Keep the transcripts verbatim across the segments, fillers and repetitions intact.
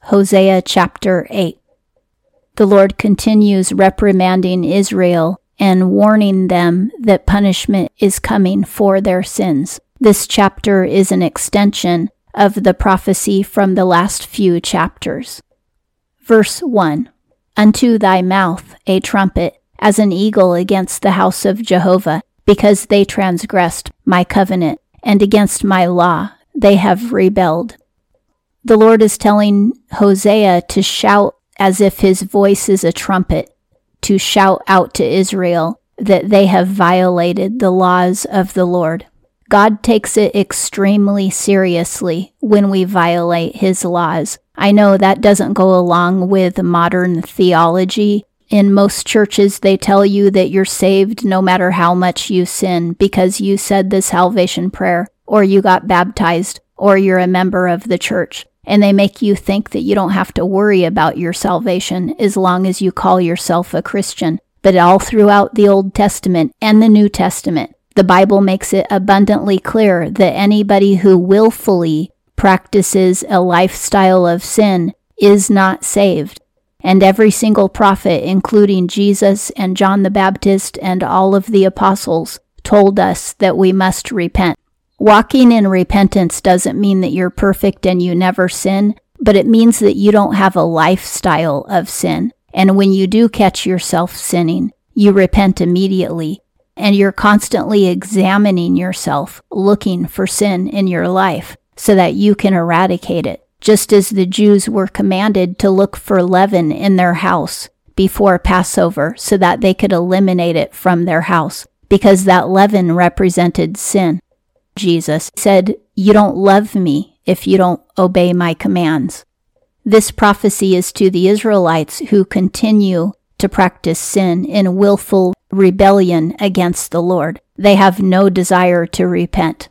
Hosea chapter eight. The Lord continues reprimanding Israel and warning them that punishment is coming for their sins. This chapter is an extension of the prophecy from the last few chapters. Verse one. Unto thy mouth a trumpet, as an eagle against the house of Jehovah, because they transgressed my covenant, and against my law they have rebelled. The Lord is telling Hosea to shout as if his voice is a trumpet, to shout out to Israel that they have violated the laws of the Lord. God takes it extremely seriously when we violate his laws. I know that doesn't go along with modern theology. In most churches, they tell you that you're saved no matter how much you sin because you said the salvation prayer, or you got baptized, or you're a member of the church. And they make you think that you don't have to worry about your salvation as long as you call yourself a Christian. But all throughout the Old Testament and the New Testament, the Bible makes it abundantly clear that anybody who willfully practices a lifestyle of sin is not saved. And every single prophet, including Jesus and John the Baptist and all of the apostles, told us that we must repent. Walking in repentance doesn't mean that you're perfect and you never sin, but it means that you don't have a lifestyle of sin. And when you do catch yourself sinning, you repent immediately. And you're constantly examining yourself, looking for sin in your life so that you can eradicate it. Just as the Jews were commanded to look for leaven in their house before Passover so that they could eliminate it from their house, because that leaven represented sin. Jesus said, "You don't love me if you don't obey my commands." This prophecy is to the Israelites who continue to practice sin in willful rebellion against the Lord. They have no desire to repent.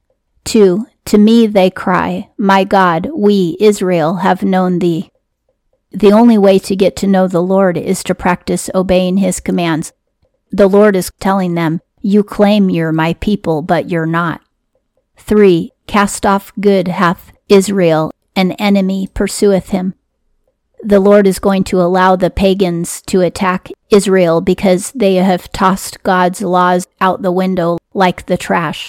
Two, to me they cry, "My God, we, Israel, have known thee." The only way to get to know the Lord is to practice obeying his commands. The Lord is telling them, you claim you're my people, but you're not. Three, cast off good hath Israel, an enemy pursueth him. The Lord is going to allow the pagans to attack Israel because they have tossed God's laws out the window like the trash.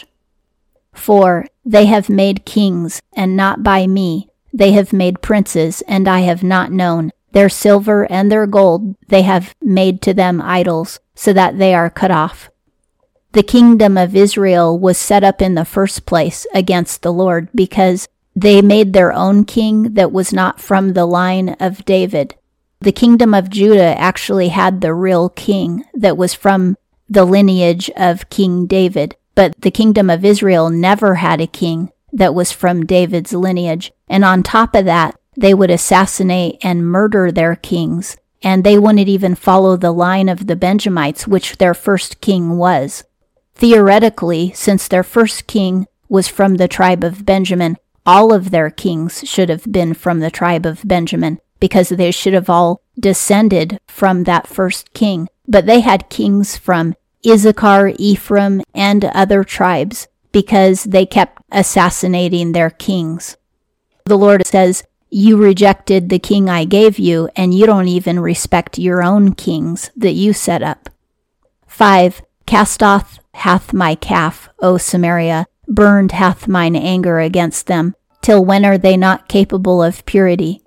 Four, they have made kings, and not by me. They have made princes, and I have not known. Their silver and their gold they have made to them idols, so that they are cut off. The kingdom of Israel was set up in the first place against the Lord because they made their own king that was not from the line of David. The kingdom of Judah actually had the real king that was from the lineage of King David, but the kingdom of Israel never had a king that was from David's lineage. And on top of that, they would assassinate and murder their kings, and they wouldn't even follow the line of the Benjamites, which their first king was. Theoretically, since their first king was from the tribe of Benjamin, all of their kings should have been from the tribe of Benjamin, because they should have all descended from that first king. But they had kings from Issachar, Ephraim, and other tribes, because they kept assassinating their kings. The Lord says, you rejected the king I gave you, and you don't even respect your own kings that you set up. Five, cast off hath my calf, O Samaria, burned hath mine anger against them. Till when are they not capable of purity?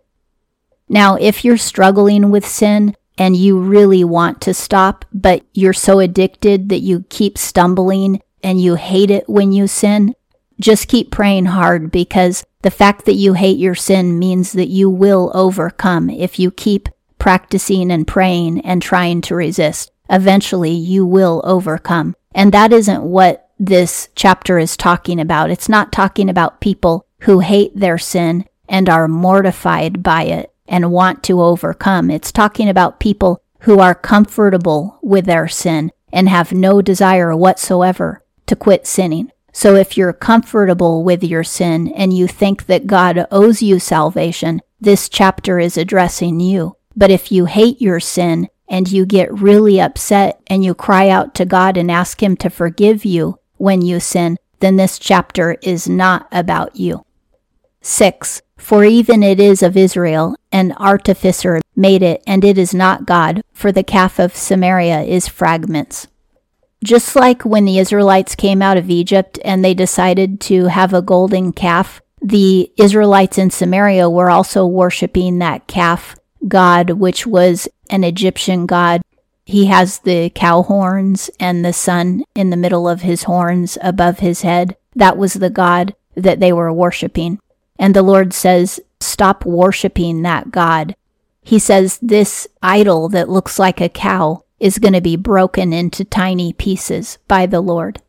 Now, if you're struggling with sin and you really want to stop, but you're so addicted that you keep stumbling and you hate it when you sin, just keep praying hard, because the fact that you hate your sin means that you will overcome if you keep practicing and praying and trying to resist. Eventually, you will overcome. And that isn't what this chapter is talking about. It's not talking about people who hate their sin and are mortified by it and want to overcome. It's talking about people who are comfortable with their sin and have no desire whatsoever to quit sinning. So if you're comfortable with your sin and you think that God owes you salvation, this chapter is addressing you. But if you hate your sin and you get really upset and you cry out to God and ask him to forgive you when you sin, then this chapter is not about you. six. For even it is of Israel, an artificer made it, and it is not God, for the calf of Samaria is fragments. Just like when the Israelites came out of Egypt and they decided to have a golden calf, the Israelites in Samaria were also worshiping that calf god, which was an Egyptian god. He has the cow horns and the sun in the middle of his horns above his head. That was the god that they were worshiping. And the Lord says, stop worshiping that God. He says this idol that looks like a cow is going to be broken into tiny pieces by the Lord.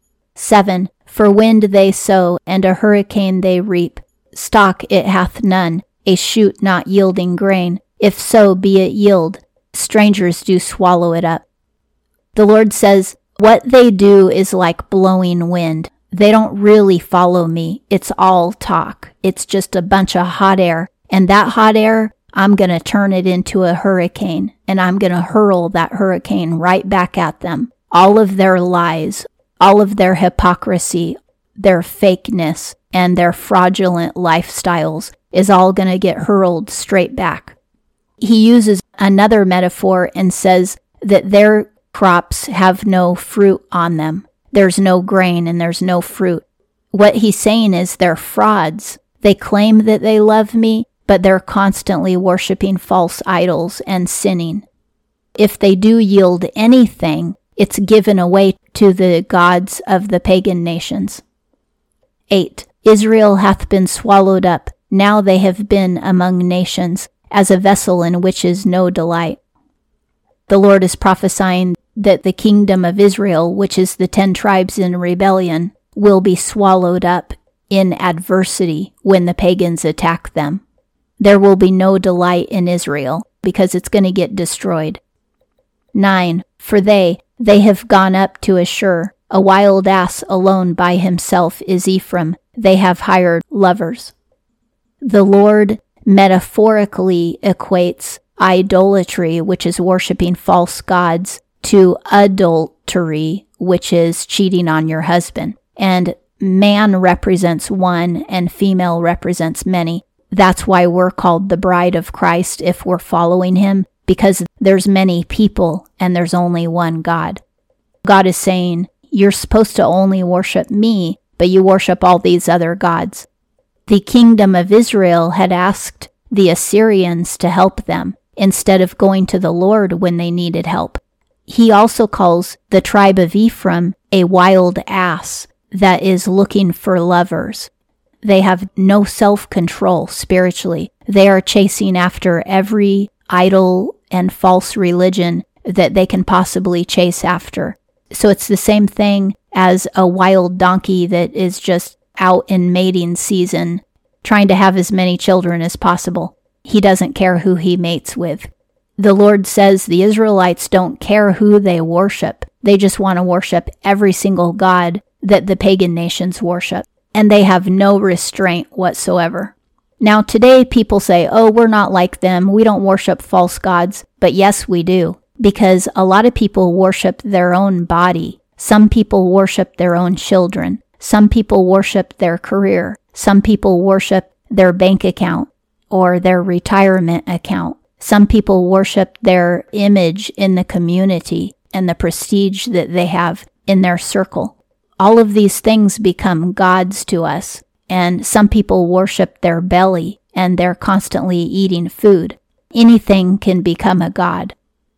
seven. For wind they sow, and a hurricane they reap. Stock it hath none, a shoot not yielding grain. If so be it yield, strangers do swallow it up. The Lord says, what they do is like blowing wind. They don't really follow me. It's all talk. It's just a bunch of hot air. And that hot air, I'm going to turn it into a hurricane. And I'm going to hurl that hurricane right back at them. All of their lies, all of their hypocrisy, their fakeness, and their fraudulent lifestyles is all going to get hurled straight back. He uses another metaphor and says that their crops have no fruit on them. There's no grain and there's no fruit. What he's saying is they're frauds. They claim that they love me, but they're constantly worshiping false idols and sinning. If they do yield anything, it's given away to the gods of the pagan nations. eight. Israel hath been swallowed up. Now they have been among nations, as a vessel in which is no delight. The Lord is prophesying that the kingdom of Israel, which is the ten tribes in rebellion, will be swallowed up in adversity when the pagans attack them. There will be no delight in Israel because it's going to get destroyed. nine. For they, they have gone up to Ashur. A wild ass alone by himself is Ephraim. They have hired lovers. The Lord metaphorically equates idolatry, which is worshiping false gods, to adultery, which is cheating on your husband. And man represents one and female represents many. That's why we're called the bride of Christ if we're following him, because there's many people and there's only one God. God is saying, you're supposed to only worship me, but you worship all these other gods. The kingdom of Israel had asked the Assyrians to help them instead of going to the Lord when they needed help. He also calls the tribe of Ephraim a wild ass that is looking for lovers. They have no self-control spiritually. They are chasing after every idol and false religion that they can possibly chase after. So it's the same thing as a wild donkey that is just out in mating season, trying to have as many children as possible. He doesn't care who he mates with. The Lord says the Israelites don't care who they worship. They just want to worship every single god that the pagan nations worship. And they have no restraint whatsoever. Now today people say, oh, we're not like them. We don't worship false gods. But yes, we do. Because a lot of people worship their own body. Some people worship their own children. Some people worship their career. Some people worship their bank account or their retirement account. Some people worship their image in the community and the prestige that they have in their circle. All of these things become gods to us, and some people worship their belly and they're constantly eating food. Anything can become a god.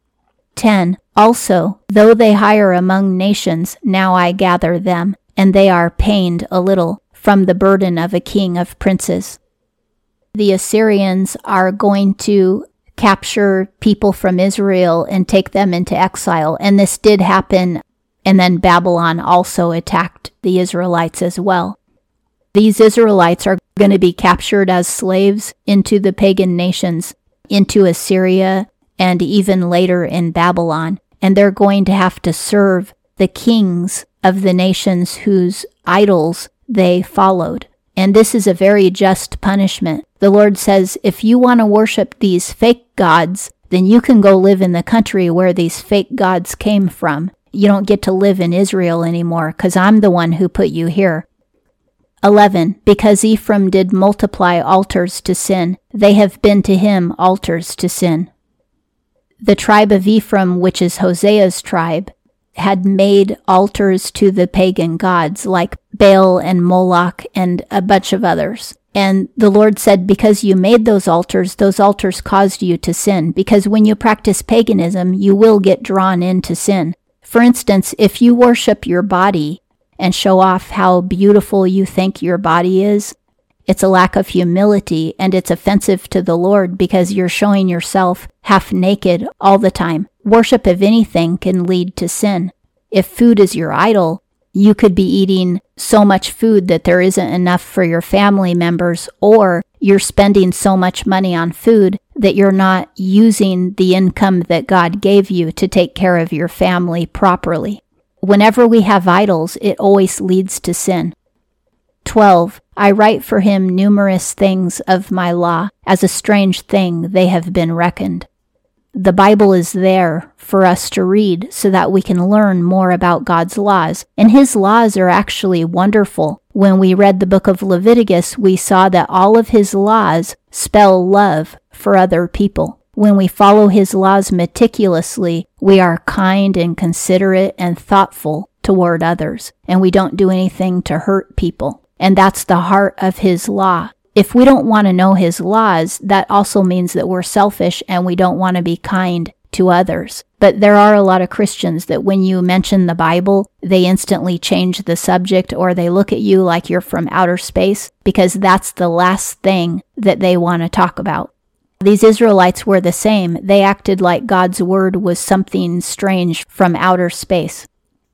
ten. Also, though they hire among nations, now I gather them, and they are pained a little from the burden of a king of princes. The Assyrians are going to capture people from Israel and take them into exile. And this did happen, and then Babylon also attacked the Israelites as well. These Israelites are going to be captured as slaves into the pagan nations, into Assyria, and even later in Babylon. And they're going to have to serve the kings of the nations whose idols they followed. And this is a very just punishment. The Lord says, if you want to worship these fake gods, then you can go live in the country where these fake gods came from. You don't get to live in Israel anymore because I'm the one who put you here. eleven. Because Ephraim did multiply altars to sin, they have been to him altars to sin. The tribe of Ephraim, which is Hosea's tribe, had made altars to the pagan gods like Baal and Moloch and a bunch of others. And the Lord said, because you made those altars, those altars caused you to sin. Because when you practice paganism, you will get drawn into sin. For instance, if you worship your body and show off how beautiful you think your body is, it's a lack of humility, and it's offensive to the Lord because you're showing yourself half naked all the time. Worship of anything can lead to sin. If food is your idol, you could be eating so much food that there isn't enough for your family members, or you're spending so much money on food that you're not using the income that God gave you to take care of your family properly. Whenever we have idols, it always leads to sin. twelve. I write for him numerous things of my law, as a strange thing they have been reckoned. The Bible is there for us to read so that we can learn more about God's laws, and his laws are actually wonderful. When we read the book of Leviticus, we saw that all of his laws spell love for other people. When we follow his laws meticulously, we are kind and considerate and thoughtful toward others, and we don't do anything to hurt people. And that's the heart of his law. If we don't want to know his laws, that also means that we're selfish and we don't want to be kind to others. But there are a lot of Christians that when you mention the Bible, they instantly change the subject, or they look at you like you're from outer space, because that's the last thing that they want to talk about. These Israelites were the same. They acted like God's word was something strange from outer space.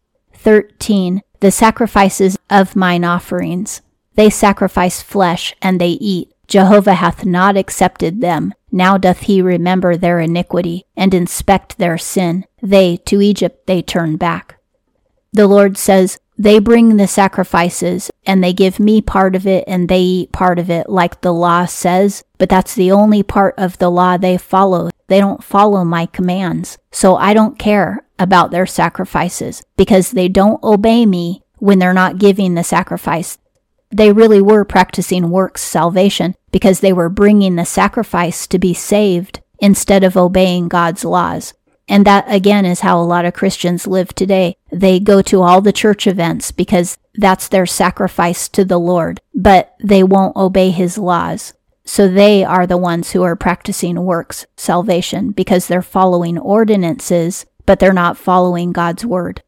thirteen. The sacrifices of mine offerings. They sacrifice flesh, and they eat. Jehovah hath not accepted them. Now doth he remember their iniquity, and inspect their sin. They, to Egypt they turn back. The Lord says, they bring the sacrifices, and they give me part of it, and they eat part of it, like the law says, but that's the only part of the law they follow. They don't follow my commands. So I don't care about their sacrifices, because they don't obey me when they're not giving the sacrifice. They really were practicing works salvation because they were bringing the sacrifice to be saved instead of obeying God's laws. And that, again, is how a lot of Christians live today. They go to all the church events because that's their sacrifice to the Lord, but they won't obey his laws. So they are the ones who are practicing works salvation because they're following ordinances, but they're not following God's word.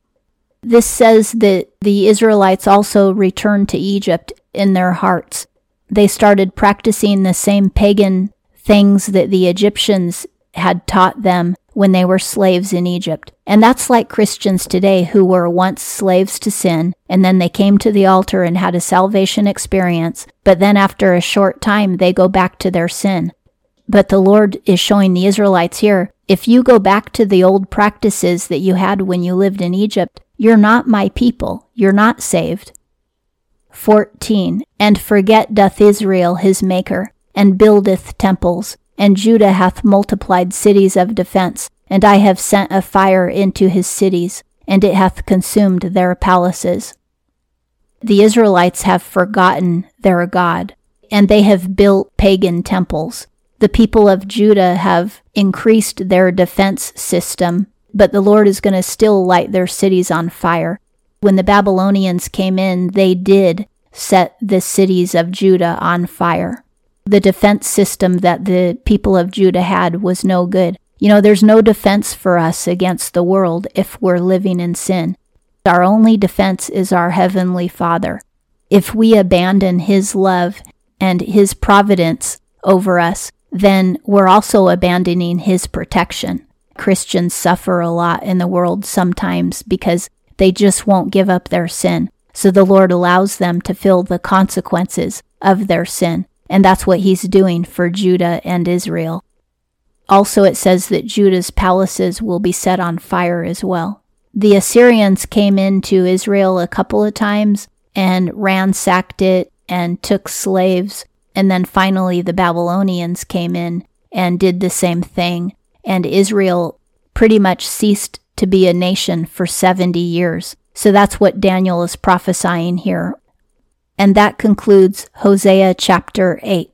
This says that the Israelites also returned to Egypt in their hearts. They started practicing the same pagan things that the Egyptians had taught them when they were slaves in Egypt. And that's like Christians today who were once slaves to sin, and then they came to the altar and had a salvation experience, but then after a short time they go back to their sin. But the Lord is showing the Israelites here, if you go back to the old practices that you had when you lived in Egypt, you're not my people. You're not saved. fourteen. And forget doth Israel his maker, and buildeth temples, and Judah hath multiplied cities of defense, and I have sent a fire into his cities, and it hath consumed their palaces. The Israelites have forgotten their God, and they have built pagan temples. The people of Judah have increased their defense system, but the Lord is going to still light their cities on fire. When the Babylonians came in, they did set the cities of Judah on fire. The defense system that the people of Judah had was no good. You know, there's no defense for us against the world if we're living in sin. Our only defense is our Heavenly Father. If we abandon his love and his providence over us, then we're also abandoning his protection. Christians suffer a lot in the world sometimes because they just won't give up their sin. So the Lord allows them to feel the consequences of their sin. And that's what he's doing for Judah and Israel. Also, it says that Judah's palaces will be set on fire as well. The Assyrians came into Israel a couple of times and ransacked it and took slaves. And then finally the Babylonians came in and did the same thing. And Israel pretty much ceased to be a nation for seventy years. So that's what Daniel is prophesying here. And that concludes Hosea chapter eight.